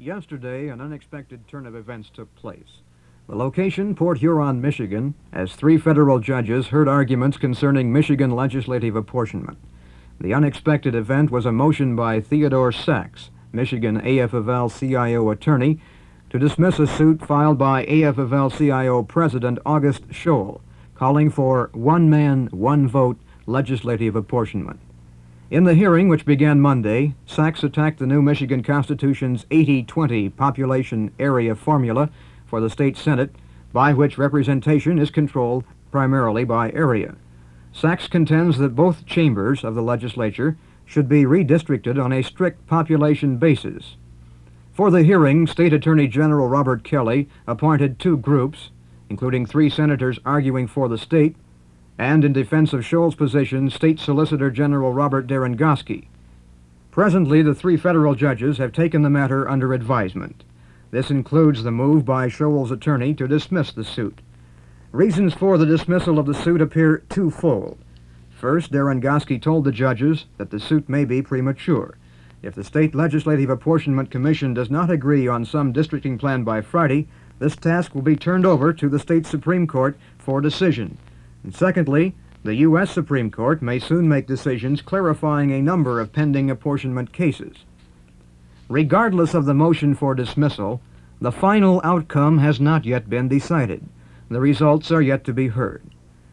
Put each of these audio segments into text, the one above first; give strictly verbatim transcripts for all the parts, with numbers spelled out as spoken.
Yesterday, an unexpected turn of events took place. The location, Port Huron, Michigan, as three federal judges heard arguments concerning Michigan legislative apportionment. The unexpected event was a motion by Theodore Sachs, Michigan A F of L C I O attorney, to dismiss a suit filed by A F of L C I O President August Scholl, calling for one man, one vote legislative apportionment. In the hearing, which began Monday, Sachs attacked the new Michigan Constitution's eighty twenty population area formula for the state Senate, by which representation is controlled primarily by area. Sachs contends that both chambers of the legislature should be redistricted on a strict population basis. For the hearing, State Attorney General Robert Kelly appointed two groups, including three senators arguing for the state, and in defense of Scholl's position, State Solicitor General Robert Derengosky. Presently, the three federal judges have taken the matter under advisement. This includes the move by Scholl's attorney to dismiss the suit. Reasons for the dismissal of the suit appear twofold. First, Derengosky told the judges that the suit may be premature. If the State Legislative Apportionment Commission does not agree on some districting plan by Friday, this task will be turned over to the state Supreme Court for decision. And secondly, the U S Supreme Court may soon make decisions clarifying a number of pending apportionment cases. Regardless of the motion for dismissal, the final outcome has not yet been decided. The results are yet to be heard.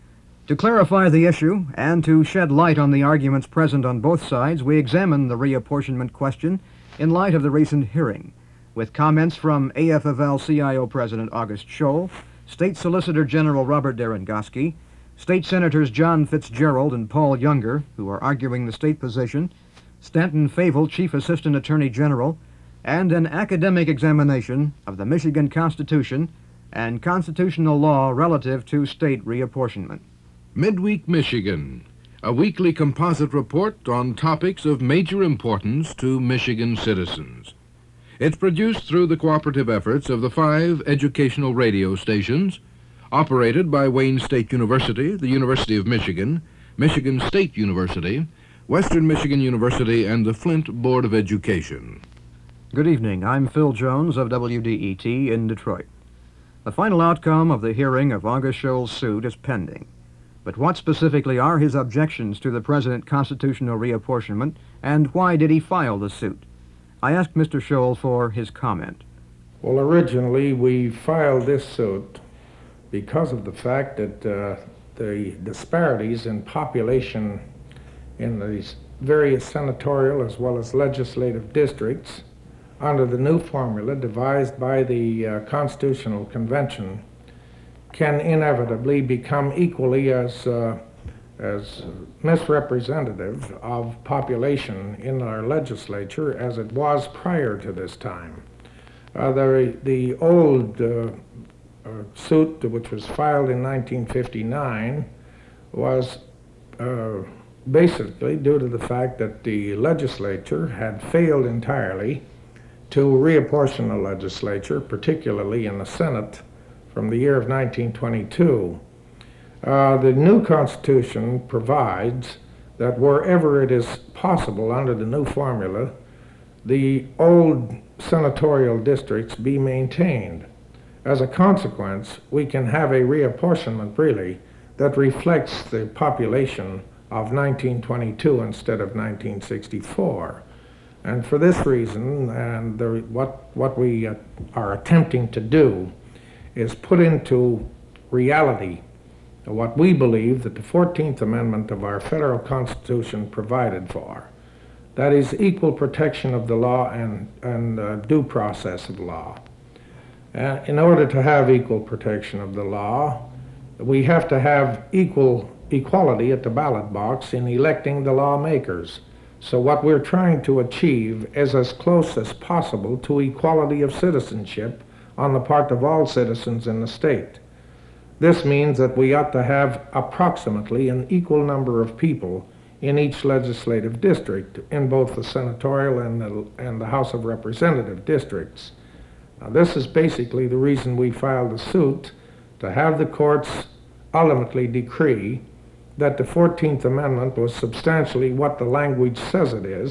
To clarify the issue and to shed light on the arguments present on both sides, we examine the reapportionment question in light of the recent hearing, with comments from A F of L C I O President August Scholl, State Solicitor General Robert Derengosky, State Senators John Fitzgerald and Paul Younger, who are arguing the state position, Stanton Favel, Chief Assistant Attorney General, and an academic examination of the Michigan Constitution and constitutional law relative to state reapportionment. Midweek Michigan, a weekly composite report on topics of major importance to Michigan citizens. It's produced through the cooperative efforts of the five educational radio stations operated by Wayne State University, the University of Michigan, Michigan State University, Western Michigan University, and the Flint Board of Education. Good evening. I'm Phil Jones of W D E T in Detroit. The final outcome of the hearing of August Scholl's suit is pending. But what specifically are his objections to the President constitutional reapportionment, and why did he file the suit? I asked Mister Scholl for his comment. Well, originally we filed this suit because of the fact that uh, the disparities in population in these various senatorial as well as legislative districts under the new formula devised by the uh, Constitutional Convention can inevitably become equally as, uh, as misrepresentative of population in our legislature as it was prior to this time. Uh, the, the old uh, uh, suit, which was filed in nineteen fifty-nine, was uh, basically due to the fact that the legislature had failed entirely to reapportion the legislature, particularly in the Senate, from the year of nineteen twenty-two. Uh, the new Constitution provides that wherever it is possible under the new formula, the old senatorial districts be maintained. As a consequence, we can have a reapportionment, really, that reflects the population of nineteen twenty-two instead of nineteen sixty-four. And for this reason, and the, what, what we uh, are attempting to do is put into reality what we believe that the fourteenth Amendment of our federal Constitution provided for. That is equal protection of the law and, and uh, due process of law. Uh, in order to have equal protection of the law, we have to have equal equality at the ballot box in electing the lawmakers. So what we're trying to achieve is as close as possible to equality of citizenship on the part of all citizens in the state. This means that we ought to have approximately an equal number of people in each legislative district in both the senatorial and the, and the House of Representative districts. Now, this is basically the reason we filed the suit, to have the courts ultimately decree that the fourteenth Amendment was substantially what the language says it is,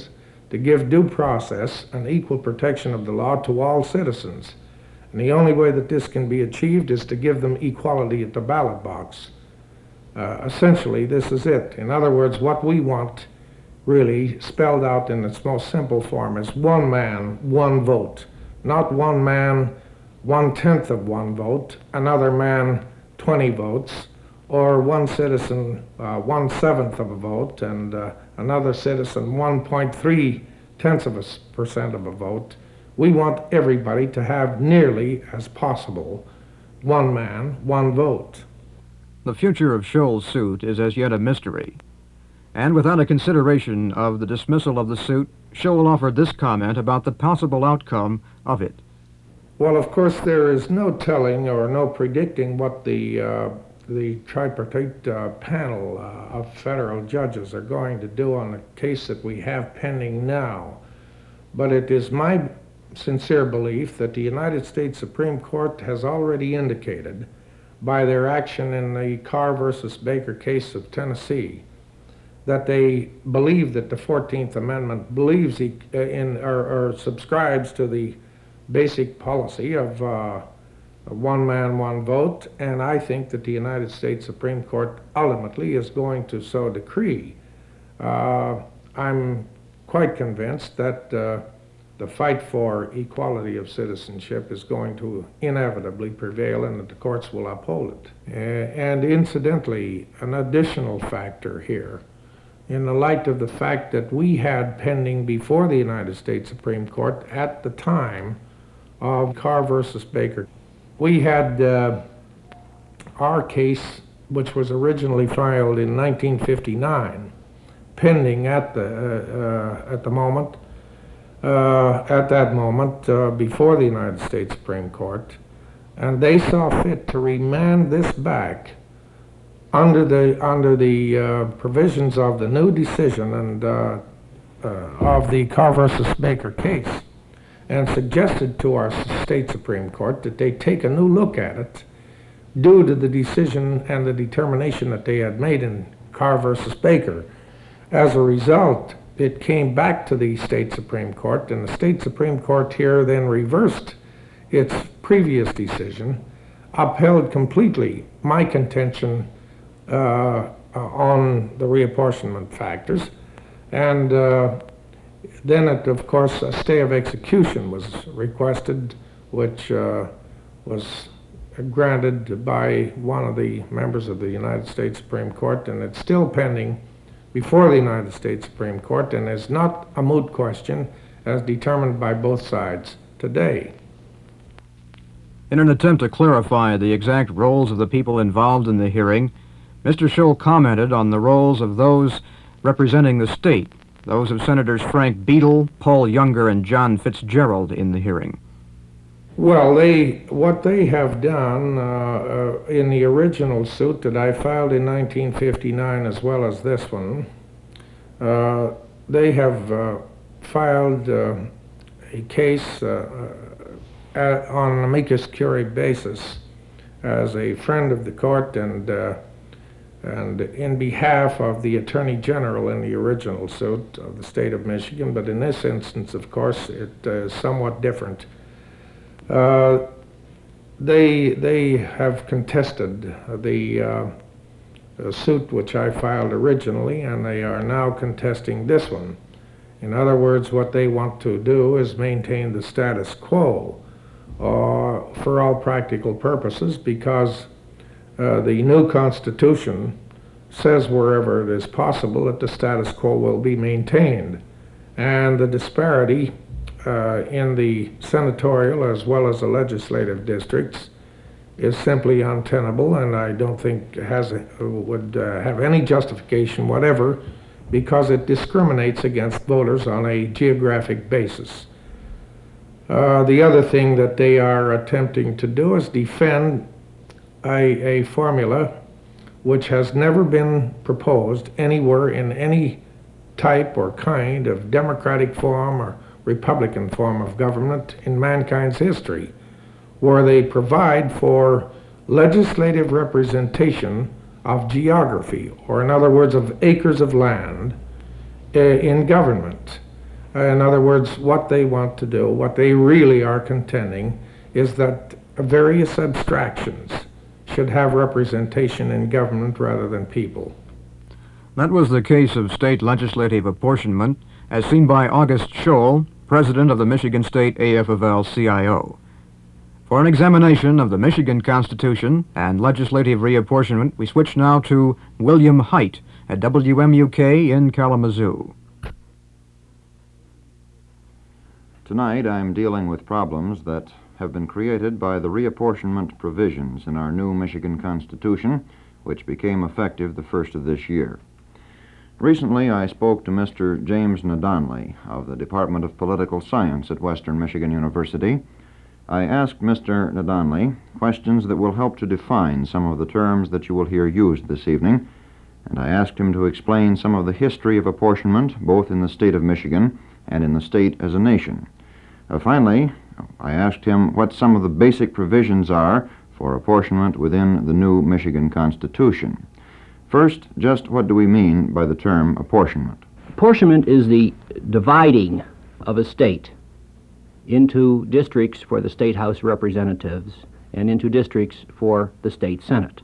to give due process and equal protection of the law to all citizens. And the only way that this can be achieved is to give them equality at the ballot box. Uh, essentially, this is it. In other words, what we want, really spelled out in its most simple form, is one man, one vote. Not one man, one-tenth of one vote, another man, twenty votes, or one citizen, uh, one-seventh of a vote, and uh, another citizen, one point three tenths of a percent of a vote. We want everybody to have nearly as possible one man, one vote. The future of Scholl's suit is as yet a mystery. And without a consideration of the dismissal of the suit, Scholl offered this comment about the possible outcome of it. Well, of course, there is no telling or no predicting what the, uh, the tripartite uh, panel uh, of federal judges are going to do on the case that we have pending now. But it is my sincere belief that the United States Supreme Court has already indicated by their action in the Carr versus Baker case of Tennessee that they believe that the fourteenth Amendment believes he, uh, in or, or subscribes to the basic policy of uh, one man, one vote, and I think that the United States Supreme Court ultimately is going to so decree. Uh, I'm quite convinced that uh, the fight for equality of citizenship is going to inevitably prevail and that the courts will uphold it. Uh, and incidentally, an additional factor here, in the light of the fact that we had pending before the United States Supreme Court at the time of Carr versus Baker, we had uh, our case, which was originally filed in nineteen fifty-nine, pending at the, uh, uh, at the moment, uh, at that moment uh, before the United States Supreme Court, and they saw fit to remand this back under the under the uh, provisions of the new decision and uh, uh, of the Carr versus Baker case, and suggested to our state Supreme Court that they take a new look at it due to the decision and the determination that they had made in Carr versus Baker. As a result, it came back to the state Supreme Court, and the state Supreme Court here then reversed its previous decision, upheld completely my contention uh, on the reapportionment factors, and uh, then, it, of course, a stay of execution was requested, which uh, was granted by one of the members of the United States Supreme Court, and it's still pending before the United States Supreme Court, and is not a moot question as determined by both sides today. In an attempt to clarify the exact roles of the people involved in the hearing, Mister Scholl commented on the roles of those representing the state, those of Senators Frank Beadle, Paul Younger, and John Fitzgerald in the hearing. Well, they, what they have done uh, uh, in the original suit that I filed in nineteen fifty-nine as well as this one, uh, they have uh, filed uh, a case uh, uh, on an amicus curiae basis as a friend of the court and uh, and in behalf of the Attorney General in the original suit of the state of Michigan, but in this instance, of course, it uh, is somewhat different. Uh, they, they have contested the uh, suit which I filed originally, and they are now contesting this one. In other words, what they want to do is maintain the status quo uh, for all practical purposes, because Uh, the new Constitution says wherever it is possible that the status quo will be maintained. And the disparity uh, in the senatorial as well as the legislative districts is simply untenable, and I don't think has a, would uh, have any justification whatever, because it discriminates against voters on a geographic basis. Uh, the other thing that they are attempting to do is defend A, a formula which has never been proposed anywhere in any type or kind of democratic form or republican form of government in mankind's history, where they provide for legislative representation of geography, or in other words, of acres of land uh, in government. In other words, what they want to do, what they really are contending, is that various abstractions should have representation in government rather than people. That was the case of state legislative apportionment, as seen by August Scholl, president of the Michigan State A F of L C I O. For an examination of the Michigan Constitution and legislative reapportionment, we switch now to William Hite at W M U K in Kalamazoo. Tonight I'm dealing with problems that have been created by the reapportionment provisions in our new Michigan Constitution, which became effective the first of this year. Recently I spoke to Mister James Nadonley of the Department of Political Science at Western Michigan University. I asked Mister Nadonley questions that will help to define some of the terms that you will hear used this evening, and I asked him to explain some of the history of apportionment both in the state of Michigan and in the state as a nation. Uh, finally, I asked him what some of the basic provisions are for apportionment within the new Michigan Constitution. First, just what do we mean by the term apportionment? Apportionment is the dividing of a state into districts for the State House of Representatives and into districts for the State Senate.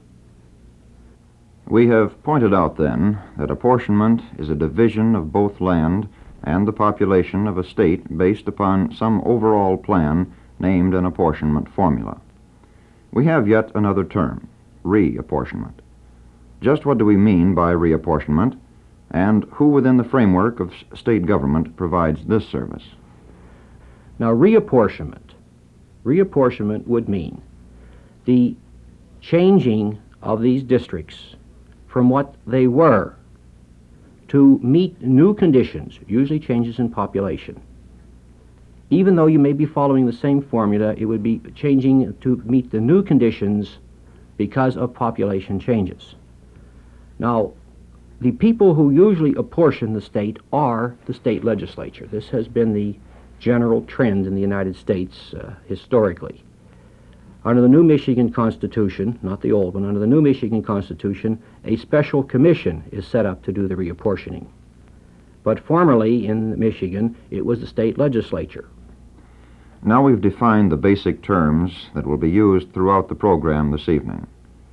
We have pointed out then that apportionment is a division of both land and the population of a state based upon some overall plan named an apportionment formula. We have yet another term, reapportionment. Just what do we mean by reapportionment, and who within the framework of state government provides this service? Now, reapportionment, reapportionment would mean the changing of these districts from what they were to meet new conditions, usually changes in population. Even though you may be following the same formula, it would be changing to meet the new conditions because of population changes. Now, the people who usually apportion the state are the state legislature. This has been the general trend in the United States uh, historically. Under the new Michigan Constitution, not the old one, under the new Michigan Constitution, a special commission is set up to do the reapportioning. But formerly in Michigan, it was the state legislature. Now we've defined the basic terms that will be used throughout the program this evening.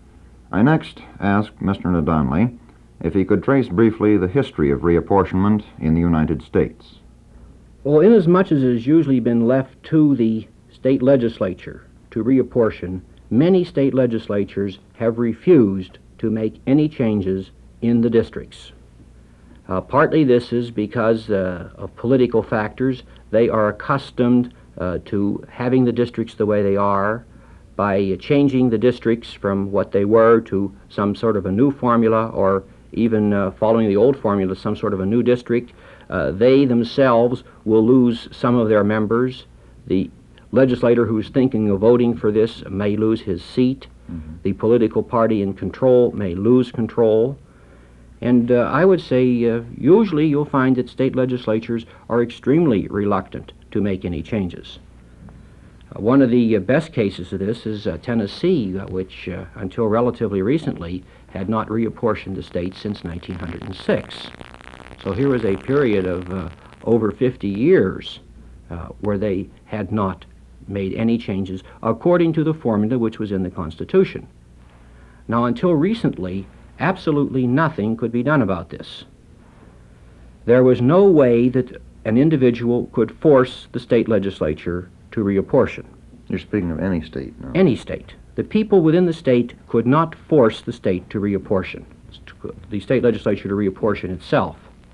I next asked Mister Nadonley if he could trace briefly the history of reapportionment in the United States. Well, inasmuch as it has usually been left to the state legislature to reapportion, many state legislatures have refused to make any changes in the districts. Uh, partly this is because uh, of political factors. They are accustomed uh, to having the districts the way they are. By changing the districts from what they were to some sort of a new formula, or even uh, following the old formula, some sort of a new district, uh, they themselves will lose some of their members. The legislator who's thinking of voting for this may lose his seat. Mm-hmm. The political party in control may lose control. And uh, I would say uh, usually you'll find that state legislatures are extremely reluctant to make any changes. Uh, one of the uh, best cases of this is uh, Tennessee, uh, which uh, until relatively recently had not reapportioned the state since nineteen oh six. So here was a period of uh, over fifty years uh, where they had not made any changes according to the formula which was in the Constitution. Now, until recently, absolutely nothing could be done about this. There was no way that an individual could force the state legislature to reapportion. You're speaking of any state now. Any state. The people within the state could not force the state to reapportion, the state legislature to reapportion itself.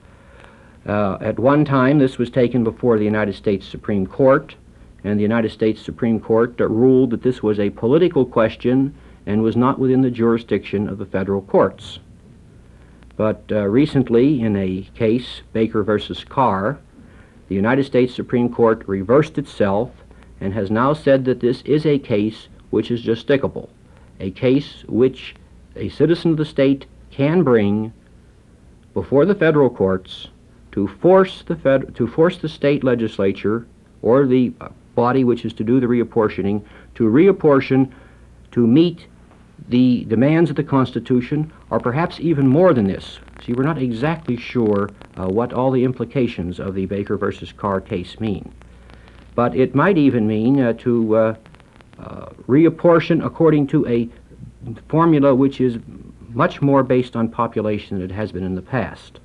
Uh, at one time, this was taken before the United States Supreme Court, and the United States Supreme Court uh, ruled that this was a political question and was not within the jurisdiction of the federal courts. But uh, recently, in a case, Baker versus Carr, the United States Supreme Court reversed itself and has now said that this is a case which is justicable, a case which a citizen of the state can bring before the federal courts to force the fed to force the state legislature or the body which is to do the reapportioning to reapportion to meet the demands of the Constitution, or perhaps even more than this, See, we're not exactly sure uh, what all the implications of the Baker versus Carr case mean. But it might even mean uh, to uh, uh, reapportion according to a formula which is much more based on population than it has been in the past.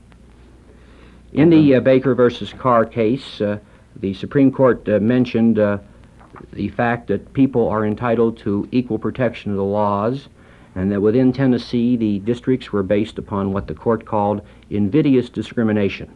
In the uh, Baker versus Carr case, uh, the Supreme Court uh, mentioned uh, the fact that people are entitled to equal protection of the laws, and that within Tennessee the districts were based upon what the court called invidious discrimination.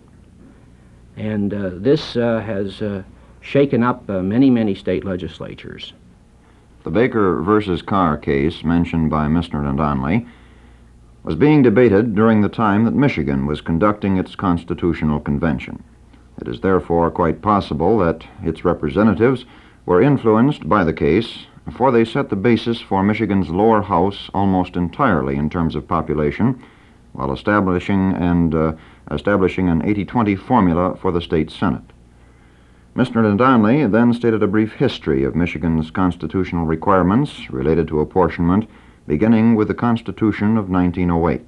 And uh, this uh, has uh, shaken up uh, many, many state legislatures. The Baker versus Carr case mentioned by Mister Donley was being debated during the time that Michigan was conducting its constitutional convention. It is therefore quite possible that its representatives were influenced by the case, for they set the basis for Michigan's lower house almost entirely in terms of population, while establishing and uh, establishing an eighty twenty formula for the state Senate. Mister Donley then stated a brief history of Michigan's constitutional requirements related to apportionment, beginning with the Constitution of nineteen oh eight.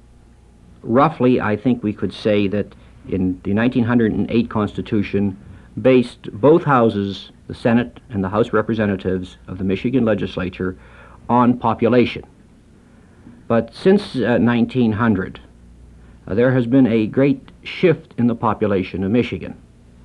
Roughly, I think we could say that in the nineteen oh eight Constitution based both houses, the Senate and the House of Representatives of the Michigan legislature, on population. But since uh, nineteen hundred, uh, there has been a great shift in the population of Michigan.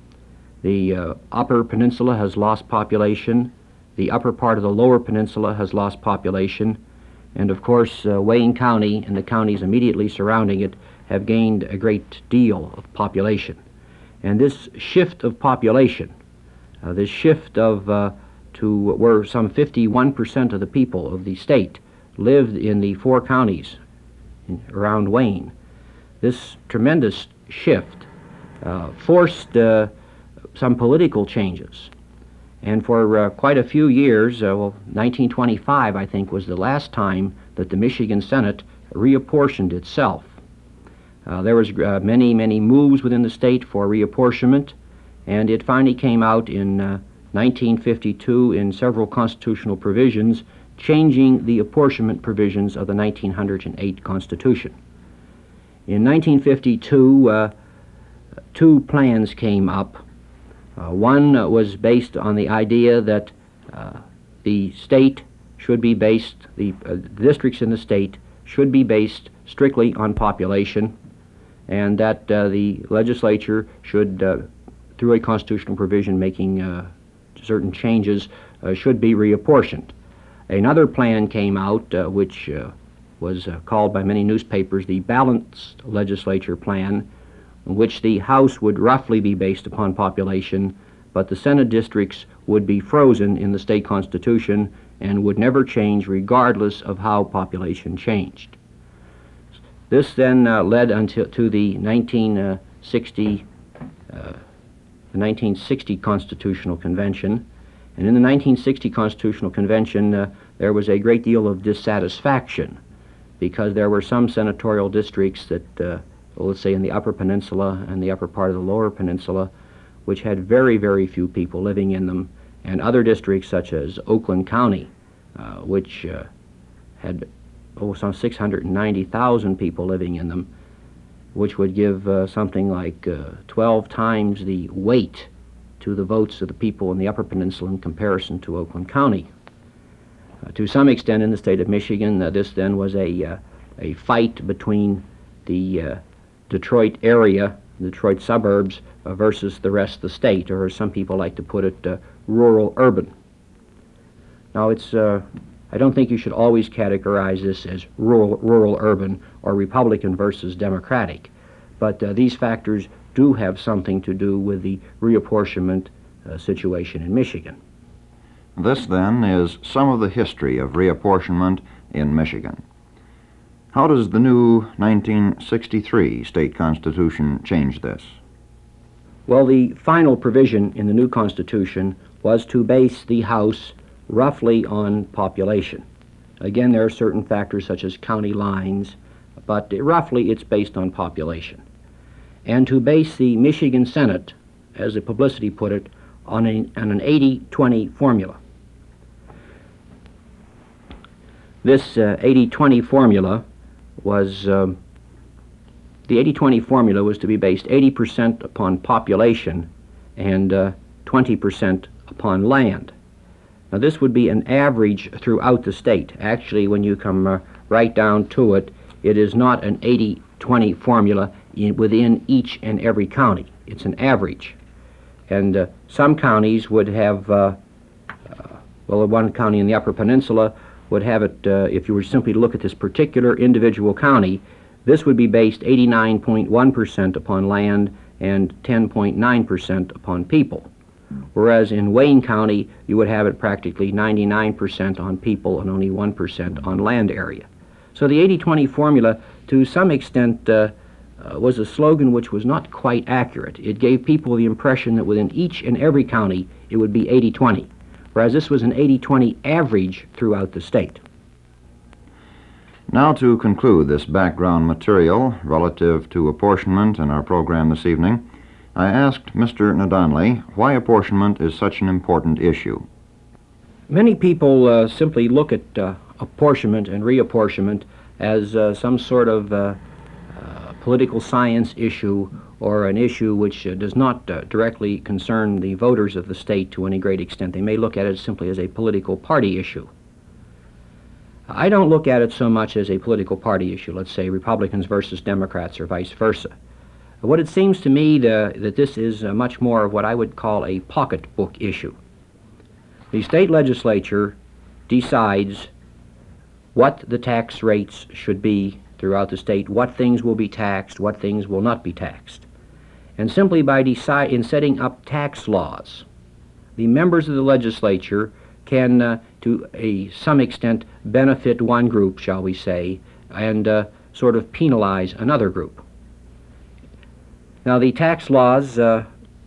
The uh, Upper Peninsula has lost population, the upper part of the Lower Peninsula has lost population, and of course uh, Wayne County and the counties immediately surrounding it have gained a great deal of population. And this shift of population, uh, this shift of uh, to where some fifty-one percent of the people of the state lived in the four counties in, around Wayne, this tremendous shift uh, forced uh, some political changes. And for uh, quite a few years, uh, well, nineteen twenty-five, I think, was the last time that the Michigan Senate reapportioned itself. Uh, there was uh, many, many moves within the state for reapportionment, and it finally came out in uh, nineteen fifty-two in several constitutional provisions, changing the apportionment provisions of the nineteen oh eight Constitution. In nineteen fifty-two, uh, two plans came up. Uh, one uh, was based on the idea that uh, the state should be based, the uh, districts in the state should be based strictly on population, and that uh, the legislature should, uh, through a constitutional provision making uh, certain changes, uh, should be reapportioned. Another plan came out uh, which uh, was uh, called by many newspapers the balanced legislature plan, in which the House would roughly be based upon population, but the Senate districts would be frozen in the state constitution and would never change regardless of how population changed. This then uh, led until to the nineteen sixty, uh, the nineteen sixty Constitutional Convention, and in the nineteen sixty Constitutional Convention uh, there was a great deal of dissatisfaction because there were some senatorial districts that uh, well, let's say in the Upper Peninsula and the upper part of the Lower Peninsula, which had very, very few people living in them, and other districts such as Oakland County, uh, which uh, had oh, some six hundred ninety thousand people living in them, which would give uh, something like uh, twelve times the weight to the votes of the people in the Upper Peninsula in comparison to Oakland County. Uh, to some extent in the state of Michigan, uh, this then was a, uh, a fight between the uh, Detroit area, Detroit suburbs, uh, versus the rest of the state, or as some people like to put it, uh, rural-urban. Now, it's, uh, I don't think you should always categorize this as rural, rural-urban or Republican versus Democratic, but uh, these factors do have something to do with the reapportionment uh, situation in Michigan. This, then, is some of the history of reapportionment in Michigan. How does the new nineteen sixty-three state constitution change this? Well, the final provision in the new Constitution was to base the House roughly on population. Again, there are certain factors such as county lines, but roughly it's based on population. And to base the Michigan Senate, as the publicity put it, on, a, on an eighty twenty formula. This uh, eighty twenty formula was um, the eighty twenty formula was to be based eighty percent upon population and uh, twenty percent upon land. Now this would be an average throughout the state. Actually, when you come uh, right down to it, it is not an eighty twenty formula in, within each and every county. It's an average. And uh, some counties would have, uh, uh, well, one county in the Upper Peninsula would have it, uh, if you were simply to look at this particular individual county, this would be based eighty-nine point one percent upon land and ten point nine percent upon people. Whereas in Wayne County, you would have it practically ninety-nine percent on people and only one percent on land area. So the eighty twenty formula, to some extent, uh, uh, was a slogan which was not quite accurate. It gave people the impression that within each and every county, it would be eighty twenty, whereas this was an eighty twenty average throughout the state. Now, to conclude this background material relative to apportionment in our program this evening, I asked Mister Nadonley why apportionment is such an important issue. Many people uh, simply look at uh, apportionment and reapportionment as uh, some sort of uh, uh, political science issue or an issue which uh, does not uh, directly concern the voters of the state to any great extent. They may look at it simply as a political party issue. I don't look at it so much as a political party issue, let's say Republicans versus Democrats or vice versa. What it seems to me to, that this is uh, much more of what I would call a pocketbook issue. The state legislature decides what the tax rates should be throughout the state, what things will be taxed, what things will not be taxed. And simply by decide, in setting up tax laws, the members of the legislature can, uh, to a, some extent, benefit one group, shall we say, and uh, sort of penalize another group. Now, the tax laws uh,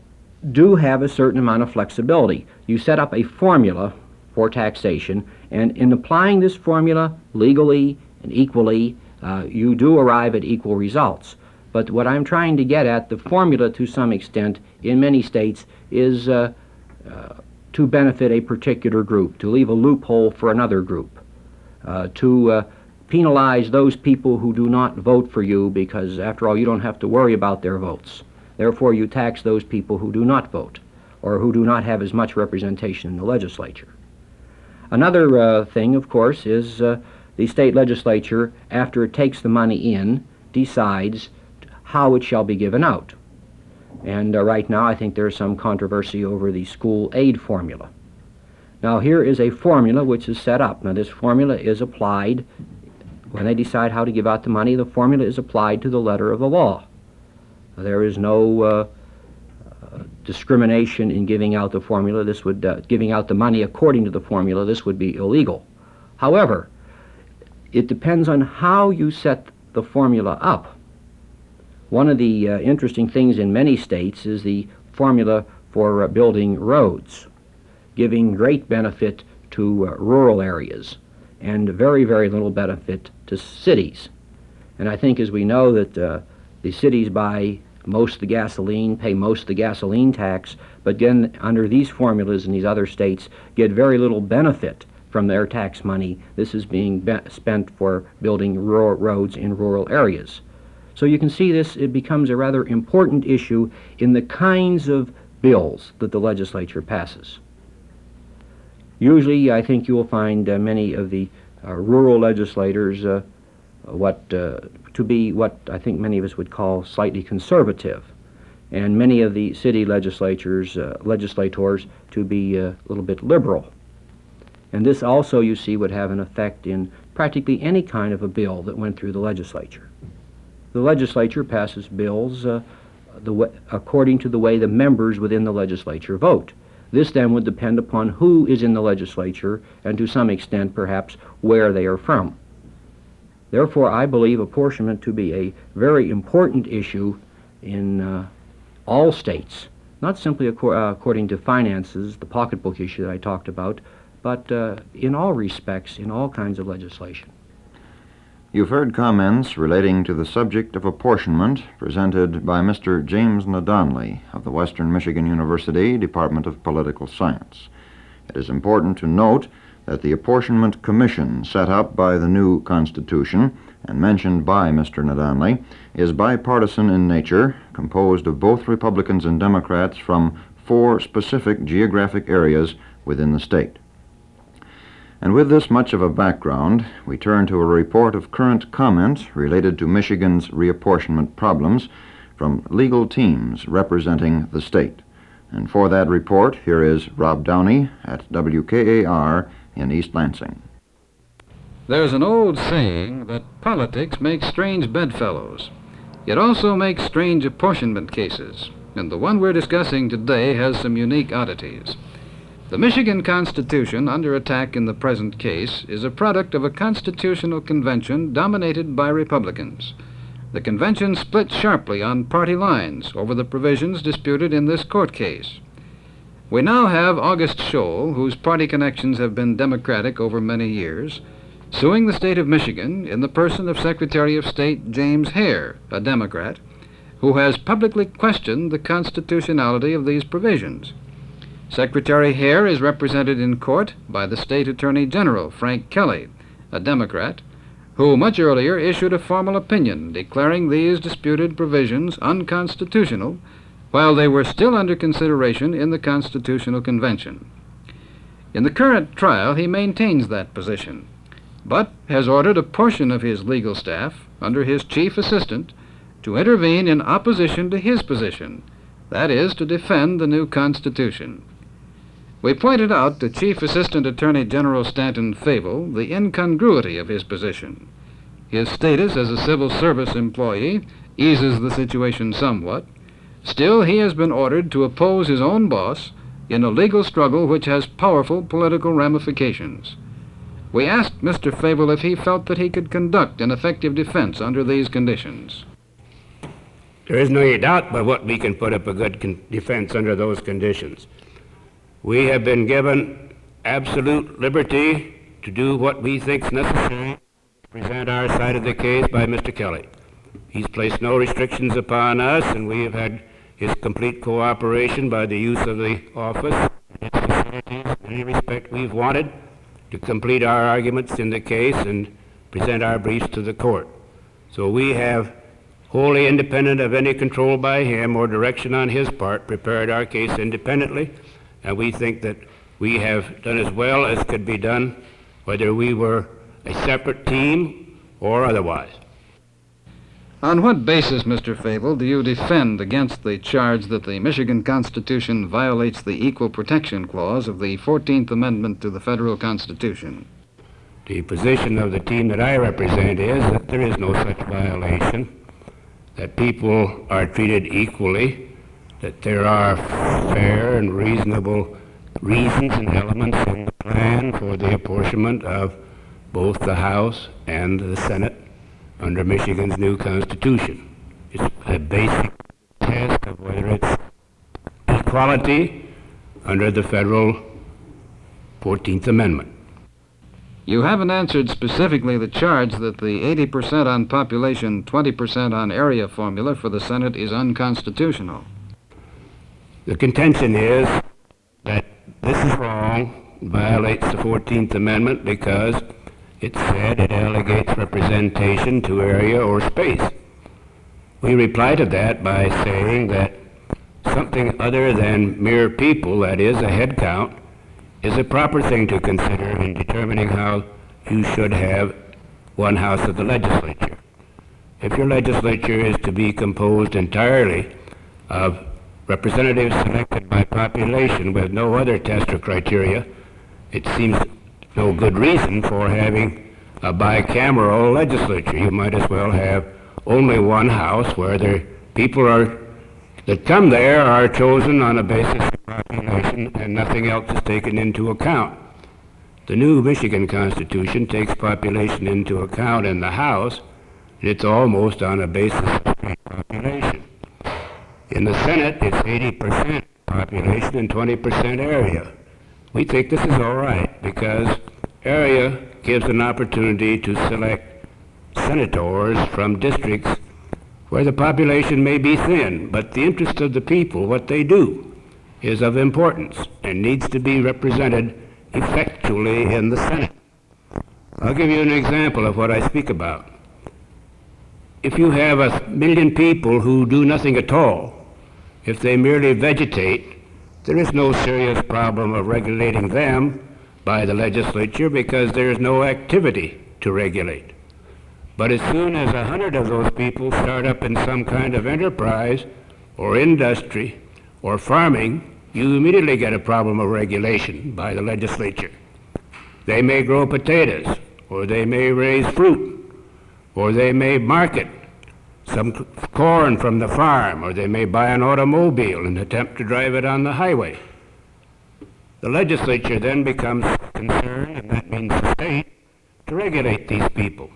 do have a certain amount of flexibility. You set up a formula for taxation, and in applying this formula legally and equally, uh, you do arrive at equal results. But what I'm trying to get at, the formula to some extent in many states is uh, uh, to benefit a particular group, to leave a loophole for another group, uh, to uh, penalize those people who do not vote for you because, after all, you don't have to worry about their votes. Therefore, you tax those people who do not vote or who do not have as much representation in the legislature. Another uh, thing, of course, is uh, the state legislature, after it takes the money in, decides how it shall be given out. And uh, right now, I think there's some controversy over the school aid formula. Now, here is a formula which is set up. Now, this formula is applied, when they decide how to give out the money, the formula is applied to the letter of the law. There is no uh, uh, discrimination in giving out the formula. This would, uh, giving out the money according to the formula, this would be illegal. However, it depends on how you set the formula up. One of the uh, interesting things in many states is the formula for uh, building roads, giving great benefit to uh, rural areas and very, very little benefit to cities. And I think, as we know, that uh, the cities buy most of the gasoline, pay most of the gasoline tax, but again, under these formulas in these other states, get very little benefit from their tax money. This is being be spent for building rural roads in rural areas. So you can see this, it becomes a rather important issue in the kinds of bills that the legislature passes. Usually, I think you will find uh, many of the uh, rural legislators uh, what uh, to be what I think many of us would call slightly conservative, and many of the city legislatures, uh, legislators to be uh, a little bit liberal. And this also, you see, would have an effect in practically any kind of a bill that went through the legislature. The legislature passes bills uh, the way, according to the way the members within the legislature vote. This then would depend upon who is in the legislature and, to some extent, perhaps, where they are from. Therefore, I believe apportionment to be a very important issue in uh, all states, not simply ac uh, according to finances, the pocketbook issue that I talked about, but uh, in all respects, in all kinds of legislation. You've heard comments relating to the subject of apportionment presented by Mister James Nadonley of the Western Michigan University Department of Political Science. It is important to note that the Apportionment Commission set up by the new Constitution and mentioned by Mister Nadonley, is bipartisan in nature, composed of both Republicans and Democrats from four specific geographic areas within the state. And with this much of a background, we turn to a report of current comment related to Michigan's reapportionment problems from legal teams representing the state. And for that report, here is Rob Downey at W K A R in East Lansing. There's an old saying that politics makes strange bedfellows. It also makes strange apportionment cases, and the one we're discussing today has some unique oddities. The Michigan Constitution, under attack in the present case, is a product of a constitutional convention dominated by Republicans. The convention split sharply on party lines over the provisions disputed in this court case. We now have August Scholl, whose party connections have been Democratic over many years, suing the state of Michigan in the person of Secretary of State James Hare, a Democrat, who has publicly questioned the constitutionality of these provisions. Secretary Hare is represented in court by the State Attorney General, Frank Kelly, a Democrat, who much earlier issued a formal opinion declaring these disputed provisions unconstitutional while they were still under consideration in the Constitutional Convention. In the current trial, he maintains that position, but has ordered a portion of his legal staff, under his chief assistant, to intervene in opposition to his position, that is, to defend the new Constitution. We pointed out to Chief Assistant Attorney General Stanton Favel the incongruity of his position. His status as a civil service employee eases the situation somewhat. Still, he has been ordered to oppose his own boss in a legal struggle which has powerful political ramifications. We asked Mister Favel if he felt that he could conduct an effective defense under these conditions. There is no doubt but what we can put up a good con- defense under those conditions. We have been given absolute liberty to do what we think is necessary to present our side of the case by Mister Kelly. He's placed no restrictions upon us, and we have had his complete cooperation by the use of the office and its facilities in any respect we've wanted to complete our arguments in the case and present our briefs to the court. So we have, wholly independent of any control by him or direction on his part, prepared our case independently, and we think that we have done as well as could be done, whether we were a separate team or otherwise. On what basis, Mister Favel, do you defend against the charge that the Michigan Constitution violates the Equal Protection Clause of the fourteenth Amendment to the Federal Constitution? The position of the team that I represent is that there is no such violation, that people are treated equally, that there are fair and reasonable reasons and elements in the plan for the apportionment of both the House and the Senate under Michigan's new Constitution. It's a basic test of whether it's equality under the federal fourteenth Amendment. You haven't answered specifically the charge that the eighty percent on population, twenty percent on area formula for the Senate is unconstitutional. The contention is that this is wrong, violates the fourteenth Amendment because it said it delegates representation to area or space. We reply to that by saying that something other than mere people, that is, a head count, is a proper thing to consider in determining how you should have one house of the legislature. If your legislature is to be composed entirely of representatives selected by population with no other test or criteria, it seems no good reason for having a bicameral legislature. You might as well have only one house where the people are that come there are chosen on a basis of population and nothing else is taken into account. The new Michigan Constitution takes population into account in the House, and it's almost on a basis of state population. In the Senate, it's eighty percent population and twenty percent area. We think this is all right because area gives an opportunity to select senators from districts where the population may be thin, but the interest of the people, what they do, is of importance and needs to be represented effectually in the Senate. I'll give you an example of what I speak about. if you have a million people who do nothing at all, if they merely vegetate, there is no serious problem of regulating them by the legislature because there is no activity to regulate. But as soon as a hundred of those people start up in some kind of enterprise or industry or farming, you immediately get a problem of regulation by the legislature. They may grow potatoes, or they may raise fruit, or they may market some c- corn from the farm, or they may buy an automobile and attempt to drive it on the highway. The legislature then becomes concerned, and that means the state, to regulate these people.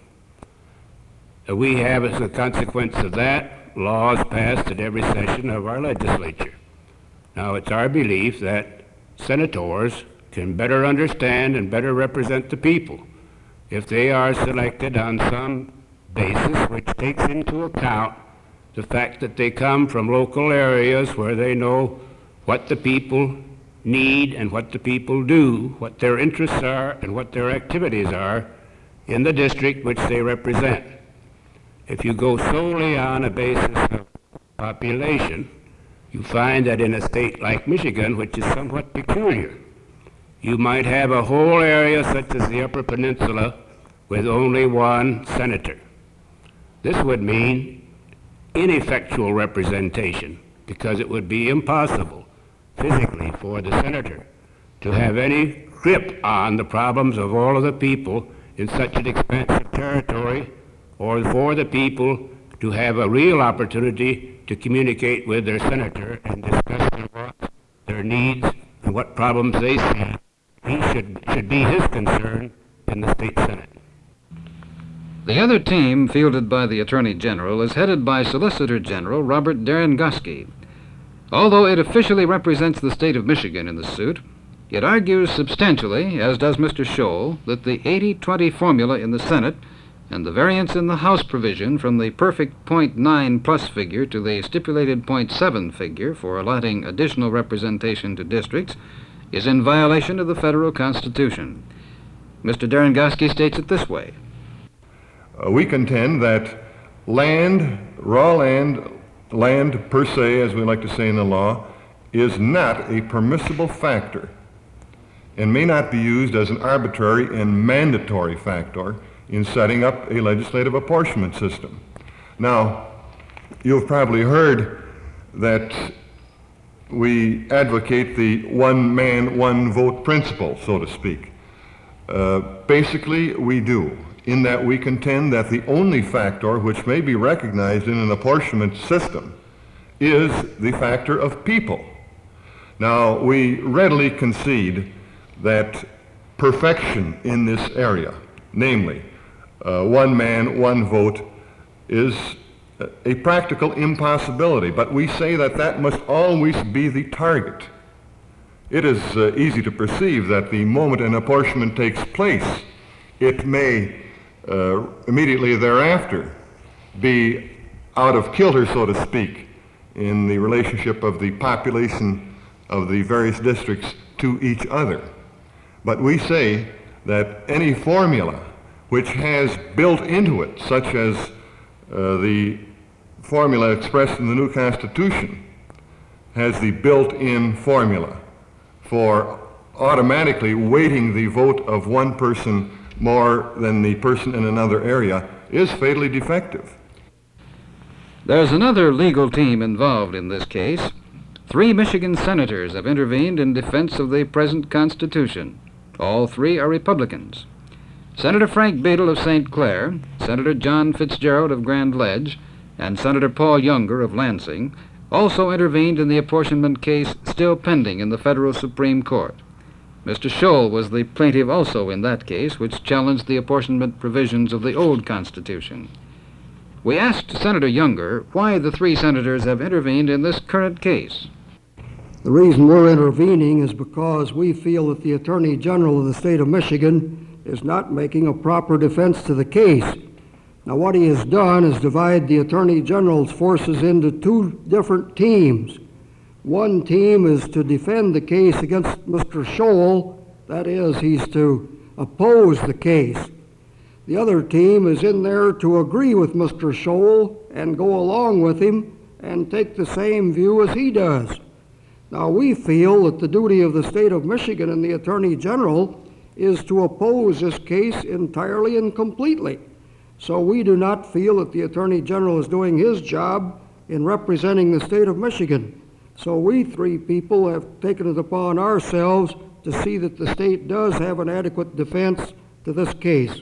Uh, we have, as a consequence of that, laws passed at every session of our legislature. Now, it's our belief that senators can better understand and better represent the people if they are selected on some basis which takes into account the fact that they come from local areas where they know what the people need and what the people do, what their interests are and what their activities are in the district which they represent. If you go solely on a basis of population, you find that in a state like Michigan, which is somewhat peculiar, you might have a whole area such as the Upper Peninsula with only one senator. This would mean ineffectual representation because it would be impossible physically for the senator to have any grip on the problems of all of the people in such an expansive territory, or for the people to have a real opportunity to communicate with their senator and discuss their wants, their needs, and what problems they see. He should, should be his concern in the state senate. The other team fielded by the Attorney General is headed by Solicitor General Robert Derengoski. Although it officially represents the state of Michigan in the suit, it argues substantially, as does Mister Scholl, that the eighty twenty formula in the Senate and the variance in the House provision from the perfect point nine plus figure to the stipulated point seven figure for allotting additional representation to districts is in violation of the federal Constitution. Mister Derengoski states it this way. Uh, we contend that land, raw land, land per se, as we like to say in the law, is not a permissible factor and may not be used as an arbitrary and mandatory factor in setting up a legislative apportionment system. Now, you've probably heard that we advocate the one man, one vote principle, so to speak. Uh, basically, we do, in that we contend that the only factor which may be recognized in an apportionment system is the factor of people. Now, we readily concede that perfection in this area, namely, uh, one man, one vote, is a practical impossibility, but we say that that must always be the target. It is uh, easy to perceive that the moment an apportionment takes place, it may uh, immediately thereafter be out of kilter, so to speak, in the relationship of the population of the various districts to each other. But we say that any formula which has built into it, such as uh, the formula expressed in the new Constitution, has the built-in formula for automatically weighting the vote of one person more than the person in another area, is fatally defective. There's another legal team involved in this case. Three Michigan senators have intervened in defense of the present Constitution. All three are Republicans. Senator Frank Beadle of Saint Clair, Senator John Fitzgerald of Grand Ledge, and Senator Paul Younger of Lansing also intervened in the apportionment case still pending in the federal Supreme Court. Mister Scholl was the plaintiff also in that case, which challenged the apportionment provisions of the old Constitution. We asked Senator Younger why the three senators have intervened in this current case. The reason we're intervening is because we feel that the Attorney General of the state of Michigan is not making a proper defense to the case. Now, what he has done is divide the Attorney General's forces into two different teams. One team is to defend the case against Mister Scholl, that is, he's to oppose the case. The other team is in there to agree with Mister Scholl and go along with him and take the same view as he does. Now, we feel that the duty of the state of Michigan and the Attorney General is to oppose this case entirely and completely. So we do not feel that the Attorney General is doing his job in representing the state of Michigan. So we three people have taken it upon ourselves to see that the state does have an adequate defense to this case.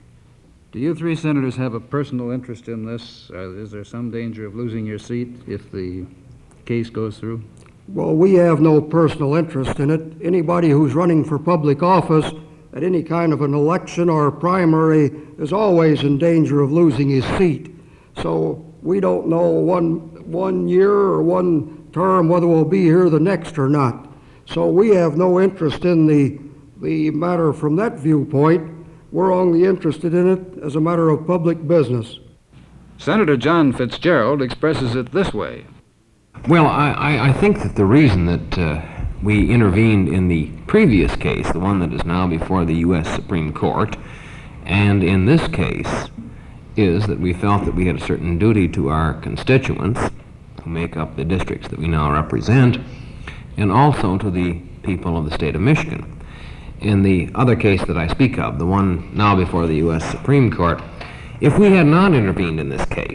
Do you three senators have a personal interest in this? Uh, is there some danger of losing your seat if the case goes through? Well, we have no personal interest in it. Anybody who's running for public office at any kind of an election or primary is always in danger of losing his seat. So we don't know one, one year or one term whether we'll be here the next or not. So we have no interest in the, the matter from that viewpoint. We're only interested in it as a matter of public business. Senator John Fitzgerald expresses it this way. Well, I, I, I think that the reason that uh, we intervened in the previous case, the one that is now before the U S Supreme Court, and in this case, is that we felt that we had a certain duty to our constituents who make up the districts that we now represent, and also to the people of the state of Michigan. In the other case that I speak of, the one now before the U S Supreme Court, if we had not intervened in this case,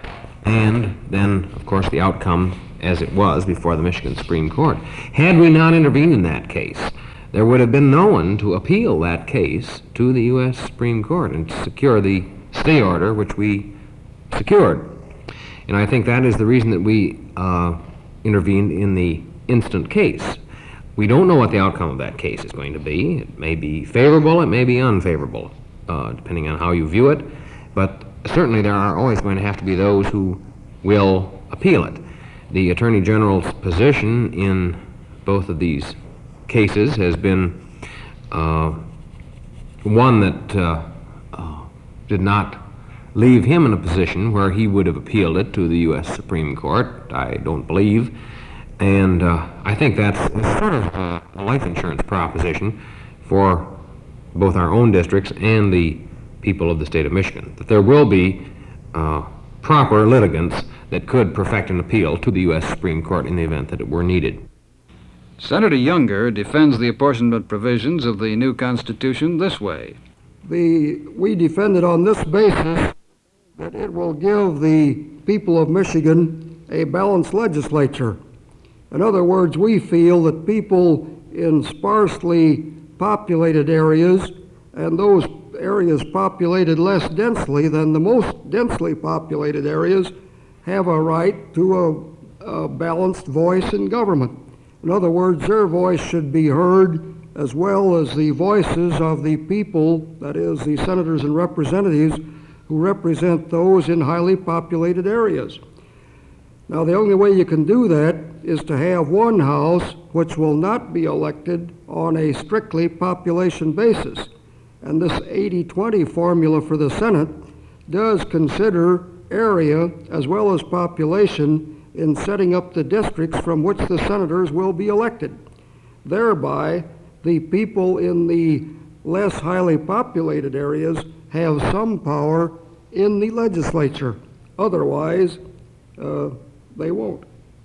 and then, of course, the outcome as it was before the Michigan Supreme Court, had we not intervened in that case, there would have been no one to appeal that case to the U S Supreme Court and to secure the stay order which we secured. And I think that is the reason that we uh, intervened in the instant case. We don't know what the outcome of that case is going to be. It may be favorable, it may be unfavorable, uh, depending on how you view it, but certainly there are always going to have to be those who will appeal it. The Attorney General's position in both of these cases has been uh, one that uh, uh, did not leave him in a position where he would have appealed it to the U S Supreme Court, I don't believe. And uh, I think that's sort of a life insurance proposition for both our own districts and the people of the state of Michigan, that there will be uh, proper litigants that could perfect an appeal to the U S Supreme Court in the event that it were needed. Senator Younger defends the apportionment provisions of the new Constitution this way. The, we defend it on this basis that it will give the people of Michigan a balanced legislature. In other words, we feel that people in sparsely populated areas and those areas populated less densely than the most densely populated areas have a right to a, a balanced voice in government. In other words, their voice should be heard as well as the voices of the people, that is, the senators and representatives who represent those in highly populated areas. Now, the only way you can do that is to have one house which will not be elected on a strictly population basis. And this eighty twenty formula for the Senate does consider area as well as population in setting up the districts from which the senators will be elected. Thereby, the people in the less highly populated areas have some power in the legislature. Otherwise, uh, they won't.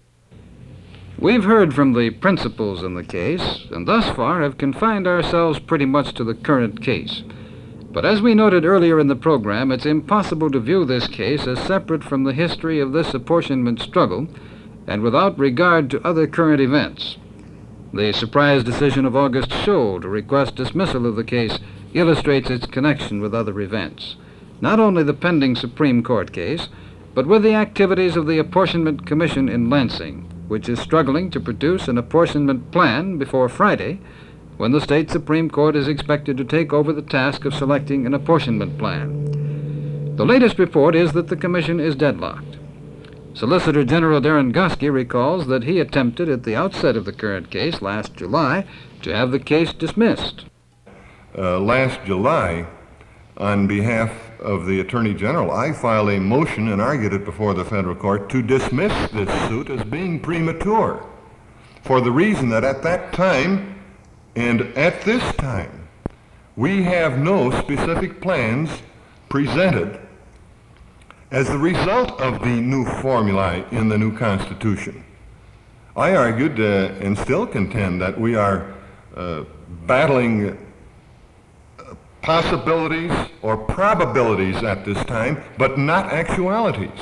We've heard from the principals in the case, and thus far have confined ourselves pretty much to the current case. But as we noted earlier in the program, it's impossible to view this case as separate from the history of this apportionment struggle and without regard to other current events. The surprise decision of August Scholl to request dismissal of the case illustrates its connection with other events. Not only the pending Supreme Court case, but with the activities of the Apportionment Commission in Lansing, which is struggling to produce an apportionment plan before Friday, when the state Supreme Court is expected to take over the task of selecting an apportionment plan. The latest report is that the commission is deadlocked. Solicitor General Darren Goski recalls that he attempted at the outset of the current case last July to have the case dismissed. Uh, last July, on behalf of the Attorney General, I filed a motion and argued it before the federal court to dismiss this suit as being premature, for the reason that at that time and at this time we have no specific plans presented as the result of the new formulae in the new Constitution. I argued uh, and still contend that we are uh, battling uh, possibilities or probabilities at this time, but not actualities.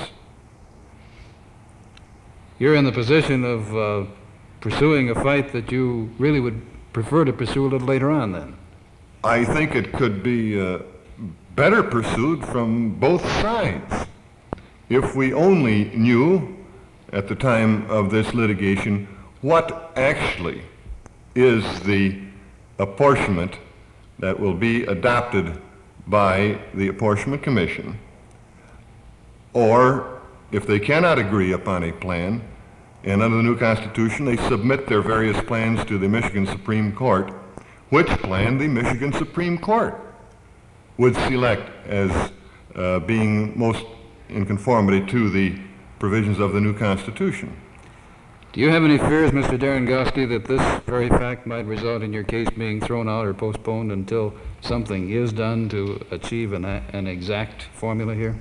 You're in the position of uh, pursuing a fight that you really would prefer to pursue a little later on, then. I think it could be uh, better pursued from both sides if we only knew at the time of this litigation what actually is the apportionment that will be adopted by the Apportionment Commission, or if they cannot agree upon a plan, and under the new Constitution they submit their various plans to the Michigan Supreme Court, which plan the Michigan Supreme Court would select as uh, being most in conformity to the provisions of the new Constitution. Do you have any fears, Mister Derengowski, that this very fact might result in your case being thrown out or postponed until something is done to achieve an, an exact formula here?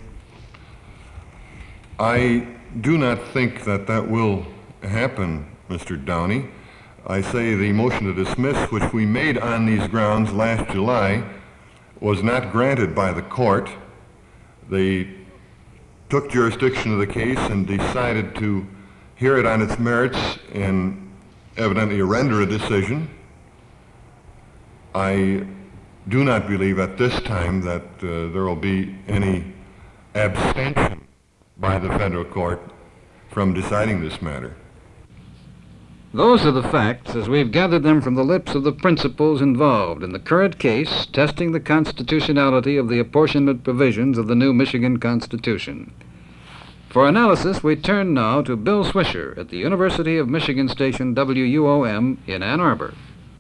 I do not think that that will happen, Mister Downey. I say the motion to dismiss, which we made on these grounds last July, was not granted by the court. They took jurisdiction of the case and decided to hear it on its merits and evidently render a decision. I do not believe at this time that uh, there will be any abstention by the federal court from deciding this matter. Those are the facts as we've gathered them from the lips of the principals involved in the current case testing the constitutionality of the apportionment provisions of the new Michigan Constitution. For analysis, we turn now to Bill Swisher at the University of Michigan station W U O M in Ann Arbor.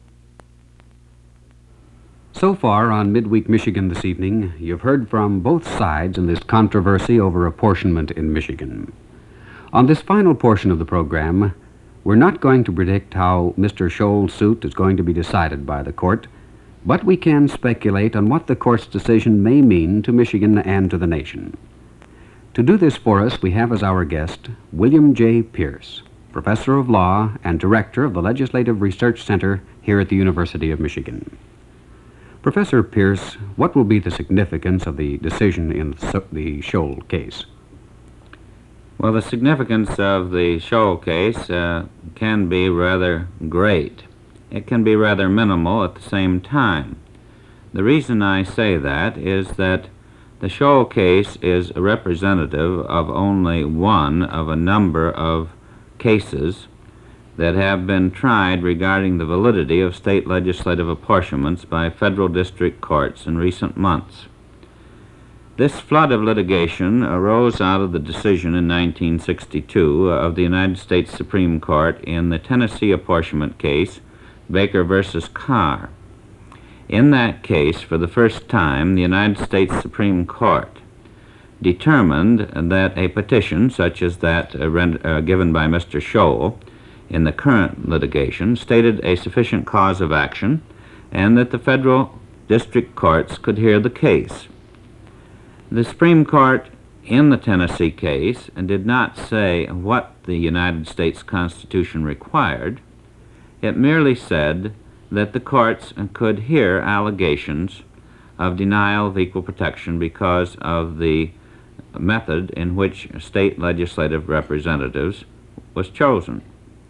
So far on Midweek Michigan this evening, you've heard from both sides in this controversy over apportionment in Michigan. On this final portion of the program, we're not going to predict how Mister Scholl's suit is going to be decided by the court, but we can speculate on what the court's decision may mean to Michigan and to the nation. To do this for us, we have as our guest William J. Pierce, Professor of Law and Director of the Legislative Research Center here at the University of Michigan. Professor Pierce, what will be the significance of the decision in the Scholl case? Well, the significance of the Scholl case uh, can be rather great. It can be rather minimal at the same time. The reason I say that is that the Scholl case is a representative of only one of a number of cases that have been tried regarding the validity of state legislative apportionments by federal district courts in recent months. This flood of litigation arose out of the decision in nineteen sixty-two of the United States Supreme Court in the Tennessee apportionment case, Baker versus Carr. In that case, for the first time, the United States Supreme Court determined that a petition such as that uh, rend- uh, given by Mister Scholl in the current litigation stated a sufficient cause of action and that the federal district courts could hear the case. The Supreme Court in the Tennessee case did not say what the United States Constitution required. It merely said that the courts could hear allegations of denial of equal protection because of the method in which state legislative representatives was chosen.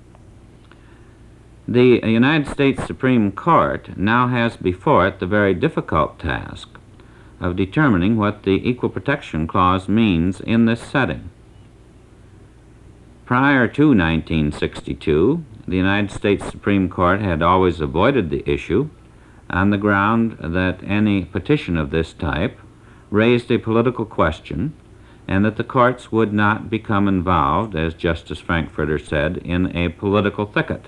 The United States Supreme Court now has before it the very difficult task of determining what the Equal Protection Clause means in this setting. Prior to nineteen sixty-two, the United States Supreme Court had always avoided the issue on the ground that any petition of this type raised a political question and that the courts would not become involved, as Justice Frankfurter said, in a political thicket.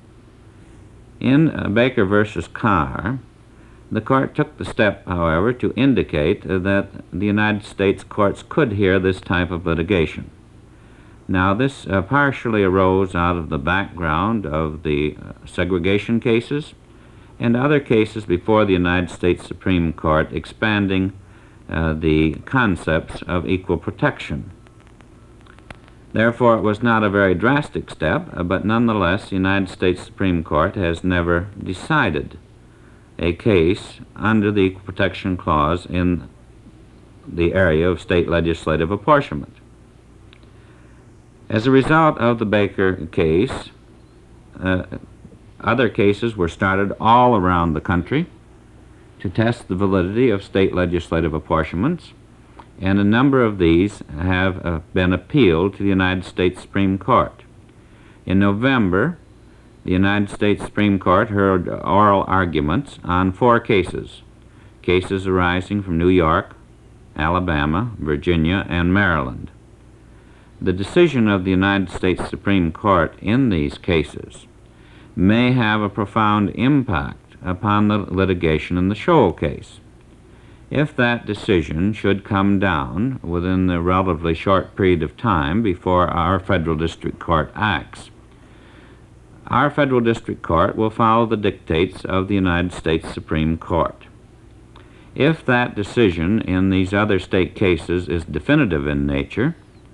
In uh, Baker versus Carr, the court took the step, however, to indicate uh, that the United States courts could hear this type of litigation. Now, this uh, partially arose out of the background of the uh, segregation cases and other cases before the United States Supreme Court expanding uh, the concepts of equal protection. Therefore, it was not a very drastic step, uh, but nonetheless, the United States Supreme Court has never decided a case under the Equal Protection Clause in the area of state legislative apportionment. As a result of the Baker case, uh, other cases were started all around the country to test the validity of state legislative apportionments, and a number of these have uh, been appealed to the United States Supreme Court. In November, the United States Supreme Court heard oral arguments on four cases, cases arising from New York, Alabama, Virginia, and Maryland. The decision of the United States Supreme Court in these cases may have a profound impact upon the litigation in the Scholl case. If that decision should come down within the relatively short period of time before our federal district court acts, our federal district court will follow the dictates of the United States Supreme Court. If that decision in these other state cases is definitive in nature,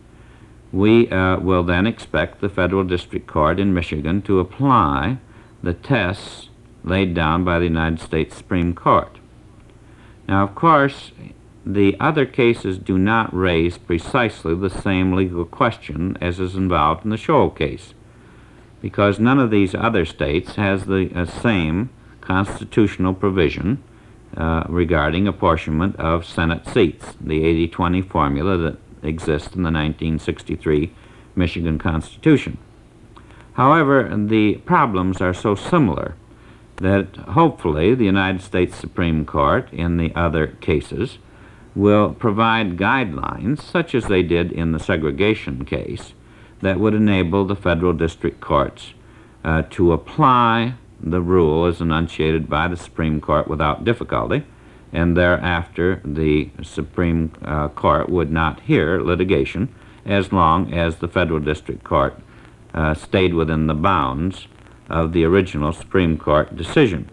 we uh, will then expect the federal district court in Michigan to apply the tests laid down by the United States Supreme Court. Now, of course, the other cases do not raise precisely the same legal question as is involved in the Scholl case, because none of these other states has the uh, same constitutional provision uh, regarding apportionment of Senate seats, the eighty twenty formula that exists in the nineteen sixty-three Michigan Constitution. However, the problems are so similar that hopefully the United States Supreme Court in the other cases will provide guidelines, such as they did in the segregation case, that would enable the federal district courts uh, to apply the rule as enunciated by the Supreme Court without difficulty, and thereafter the Supreme uh, Court would not hear litigation as long as the federal district court uh, stayed within the bounds of the original Supreme Court decision.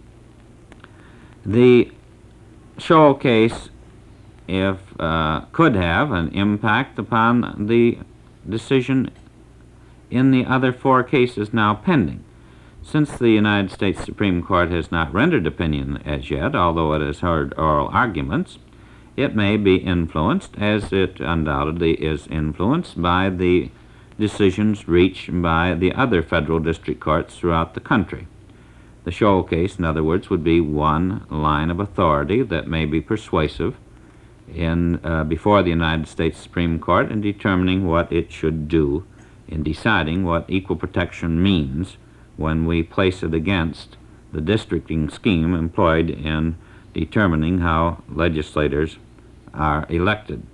The Scholl case, if uh, could have an impact upon the decision in the other four cases now pending. Since the United States Supreme Court has not rendered opinion as yet, although it has heard oral arguments, it may be influenced, as it undoubtedly is influenced, by the decisions reached by the other federal district courts throughout the country. The Scholl case, in other words, would be one line of authority that may be persuasive in, uh, before the United States Supreme Court in determining what it should do in deciding what equal protection means when we place it against the districting scheme employed in determining how legislators are elected.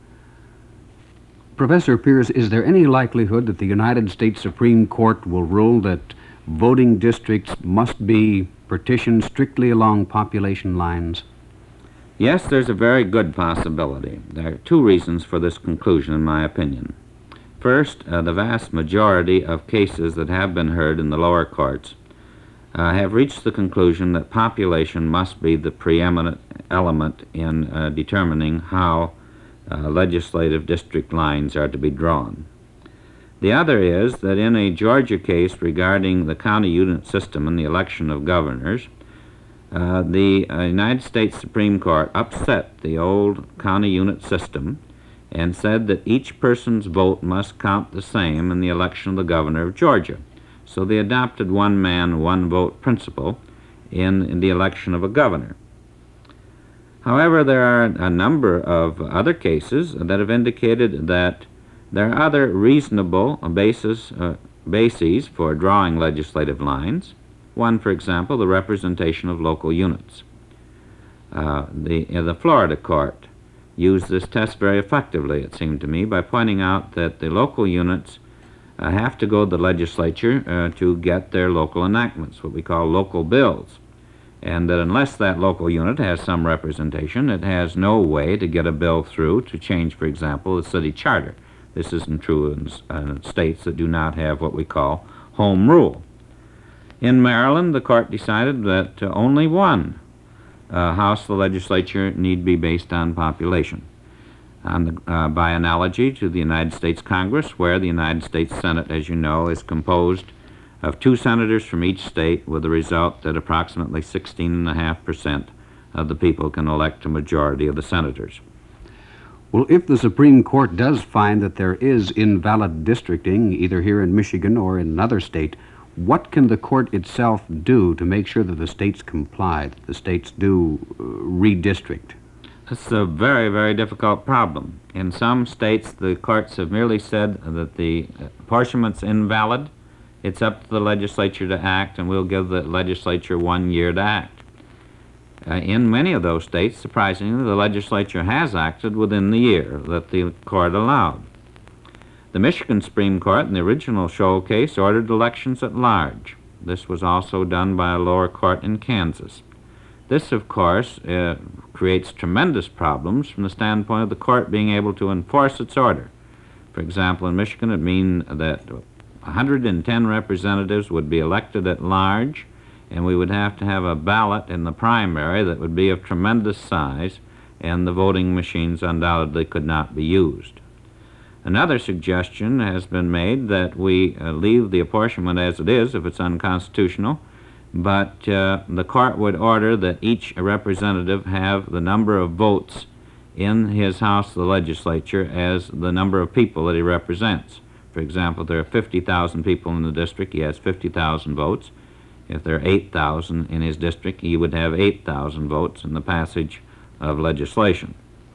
Professor Pierce, is there any likelihood that the United States Supreme Court will rule that voting districts must be partitioned strictly along population lines? Yes, there's a very good possibility. There are two reasons for this conclusion, in my opinion. First, uh, the vast majority of cases that have been heard in the lower courts uh, have reached the conclusion that population must be the preeminent element in uh, determining how uh, legislative district lines are to be drawn. The other is that in a Georgia case regarding the county unit system and the election of governors, uh, the uh, United States Supreme Court upset the old county unit system and said that each person's vote must count the same in the election of the governor of Georgia. So they adopted one man, one vote principle in, in the election of a governor. However, there are a number of other cases that have indicated that there are other reasonable basis, uh, bases for drawing legislative lines. One, for example, the representation of local units. Uh, the, uh, the Florida court used this test very effectively, it seemed to me, by pointing out that the local units uh, have to go to the legislature uh, to get their local enactments, what we call local bills, and that unless that local unit has some representation, it has no way to get a bill through to change, for example, the city charter. This isn't true in uh, states that do not have what we call home rule. In Maryland, the court decided that uh, only one uh, House of the legislature need be based on population. On the, uh, by analogy to the United States Congress, where the United States Senate, as you know, is composed of two senators from each state, with the result that approximately sixteen point five percent of the people can elect a majority of the senators. Well, if the Supreme Court does find that there is invalid districting, either here in Michigan or in another state, what can the court itself do to make sure that the states comply, that the states do uh, redistrict? It's a very, very difficult problem. In some states, the courts have merely said that the apportionment's invalid. It's up to the legislature to act, and we'll give the legislature one year to act. Uh, in many of those states, surprisingly, the legislature has acted within the year that the court allowed. The Michigan Supreme Court, in the original Scholl case, ordered elections at large. This was also done by a lower court in Kansas. This, of course, uh, creates tremendous problems from the standpoint of the court being able to enforce its order. For example, in Michigan, it means that one hundred ten representatives would be elected at large, and we would have to have a ballot in the primary that would be of tremendous size, and the voting machines undoubtedly could not be used. Another suggestion has been made that we uh, leave the apportionment as it is if it's unconstitutional, but uh, the court would order that each representative have the number of votes in his House of the legislature as the number of people that he represents. For example, there are fifty thousand people in the district, he has fifty thousand votes. If there are eight thousand in his district, he would have eight thousand votes in the passage of legislation.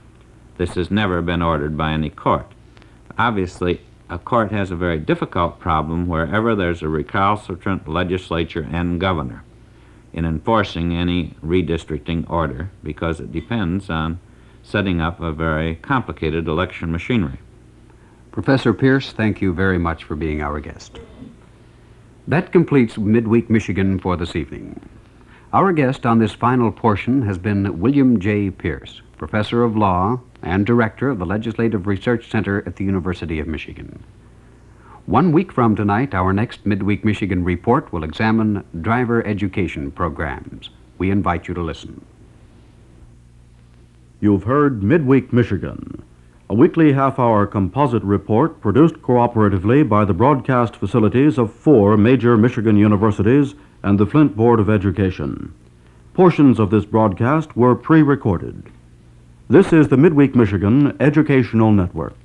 This has never been ordered by any court. Obviously, a court has a very difficult problem wherever there's a recalcitrant legislature and governor in enforcing any redistricting order, because it depends on setting up a very complicated election machinery. Professor Pierce, thank you very much for being our guest. That completes Midweek Michigan for this evening. Our guest on this final portion has been William J. Pierce, Professor of Law and Director of the Legislative Research Center at the University of Michigan. One week from tonight, our next Midweek Michigan report will examine driver education programs. We invite you to listen. You've heard Midweek Michigan, a weekly half-hour composite report produced cooperatively by the broadcast facilities of four major Michigan universities and the Flint Board of Education. Portions of this broadcast were pre-recorded. This is the Midweek Michigan Educational Network.